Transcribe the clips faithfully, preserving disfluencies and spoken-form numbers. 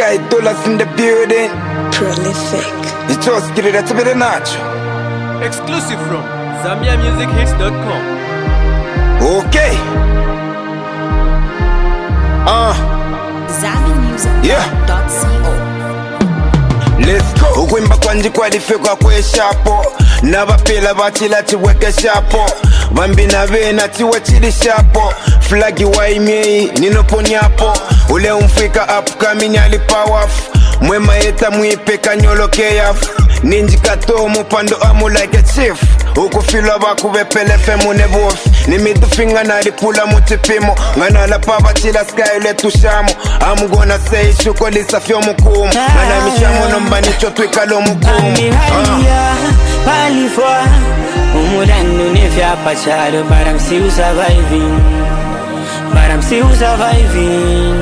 Sky Dollars in the building. Prolific. You just get it at a bit of nacho. Exclusive from Zambia Music Hits dot com. Okay. Uh. Zambia Music dot co. Let's go. Ukwimba kwanji kwalifika kweshapo. Nabapela batila chiweke shapo. Bambina vena chiwe chili shapo. Flagi waimei ninoponyapo. Ule umfika upcoming ali powerful. Mwema eta mwipe kanyolo keyafu. Ninji katomu pando amu like a chief. Ukufilwa baku vepele femu nevofi. Ni middle finger na lipula mutipimo. Ngana la pava chila sky ule tushamo. I'm gonna say shuko lisa fio mukumu. Ngana mishamo nomba nicho twikalo mukumu. Amihalia, palifwa. Umuranu nefya pachalo. But I'm still surviving. But I'm still surviving.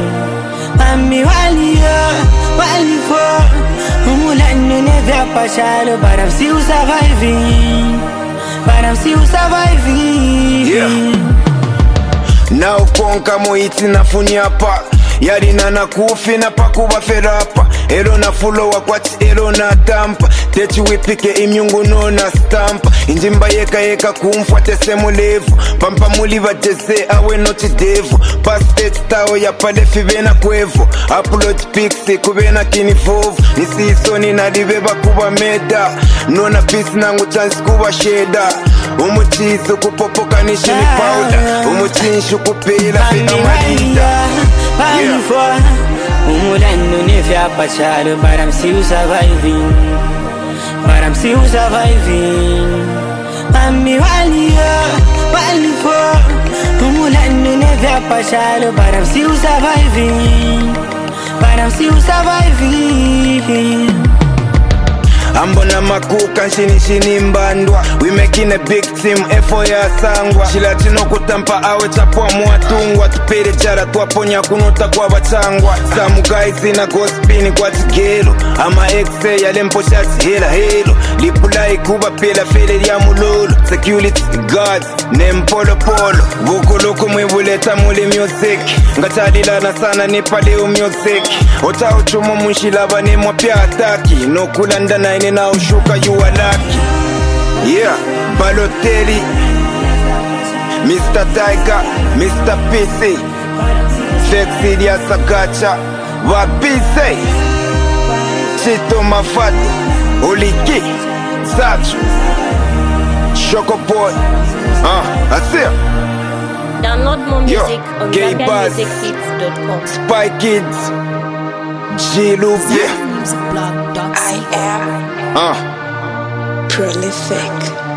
Amihalia, palifwa. Umuranu nefya pachalo. But I'm still surviving. But I'm still surviving. Yeah. Now konka moiti na funyapa. Yari nana kufi na pakuba ferapa. Ero na fulo wa kwati ero na tampa. Techi wipike imyungu no na stampa. Injimba yeka yeka kumfwate semu levu. Pampa muliva jese awe noti devu. Pastet tao ya pale fibena kwevu. Upload pixi kubena kinifovu. Nisi isoni na dibeba kuba meda. Nona pisi nangu chance kuba sheda. Umuchizu kupopoka nishi ni powder. Umuchinshu kupila fina madida. Palifwa, umuranu nefya pachalo. But I'm still surviving. But I'm still surviving. Amihalia, palifwa, umuranu nefya pachalo. But I'm still surviving. But I'm still surviving. Ambona makuka nshini shini mbandwa. We making a big team, efo ya sangwa. Shila chino kutampa awe chapwa muatungwa. Tupere chara tuaponya kunuta kwa bachangwa. Samu guys ina gospini kwa tigelo. Ama exe ya lempo shati hela helo. Lipulai kuba pela fele ya mulolo. Security guards, name polo polo. Vuku loko mwivuleta muli music. Ngachalila na sana nipa leo music. Ota uchumo munshilaba ni mwapia ataki. No kulanda na ini na ushuka you are lucky. Yeah, Balotelli, Mister Tiger, Mister P C, Sexy ya Sakacha, Wapise, Chito Mafati, Oliki, Sacho, Choco Boy. Ah, that's it. Download more music Yo, on Gay Zambia Buzz, Music Hits dot com. Spy Kids, G-Loop, yeah. I am Uh. prolific.